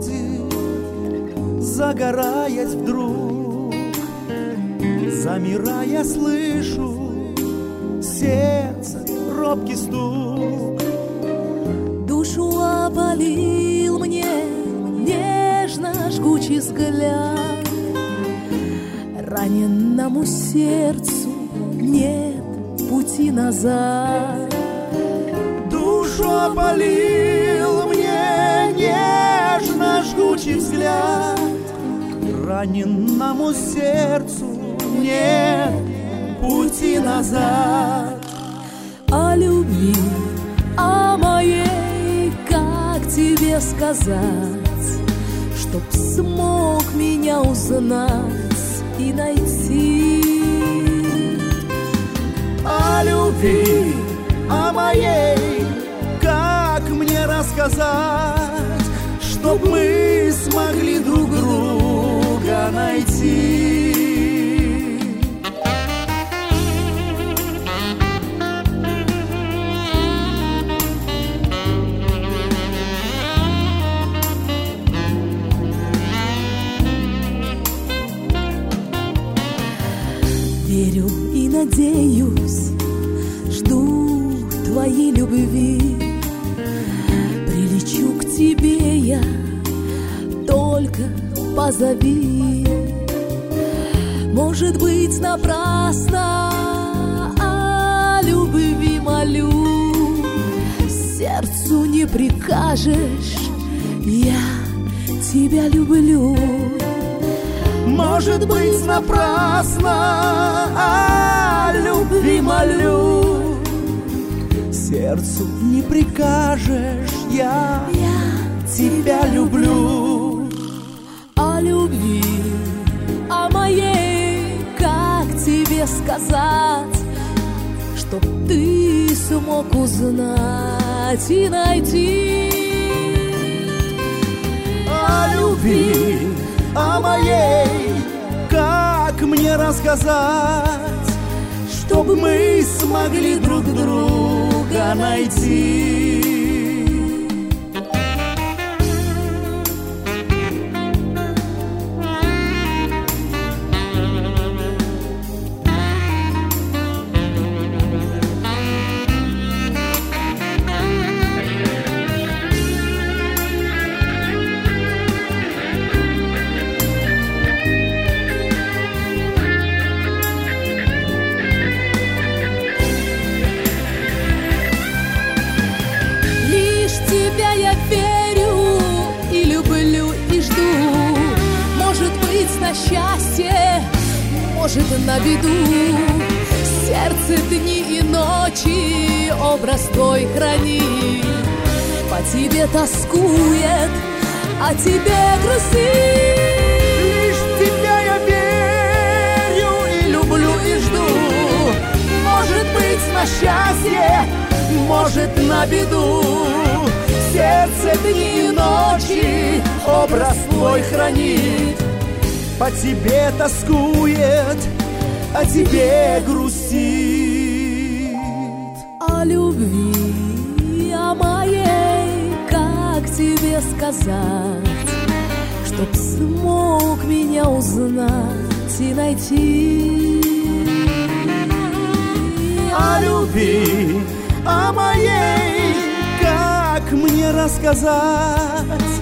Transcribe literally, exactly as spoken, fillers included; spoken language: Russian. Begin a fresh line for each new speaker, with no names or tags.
приходит, загораясь вдруг, замирая, слышу сердце робкий стук.
Душу опалил мне нежно жгучий взгляд, раненному сердцу нет пути назад.
Душу опалил мне нежно жгучий взгляд, раненному сердцу нет пути назад.
О любви, о моей, как тебе сказать, чтоб смог меня узнать и найти?
О любви, о моей, как мне рассказать, чтоб мы смогли друг друга найти?
Верю и надеюсь, жду твоей любви. Прилечу к тебе я, только позови. Может быть, напрасно о любви молю, сердцу не прикажешь, я тебя люблю.
Может быть, напрасно о любви молю, сердцу не прикажешь, я, я тебя люблю.
О любви, о моей, как тебе сказать, чтоб ты смог узнать и найти?
О любви, о моей, как мне рассказать, чтобы мы смогли друг друга найти?
Тебя я верю и люблю и жду. Может быть, на счастье, может, на беду. Сердце дни и ночи образ твой хранит. По тебе тоскует, о тебе грустит.
Лишь тебя я верю и люблю и жду. Может быть, на счастье, может, на беду. Сердце дни и ночи образ твой хранит. По тебе тоскует, о тебе грустит.
О любви, о моей, как тебе сказать, чтоб смог меня узнать и найти?
О любви, о моей, как мне рассказать,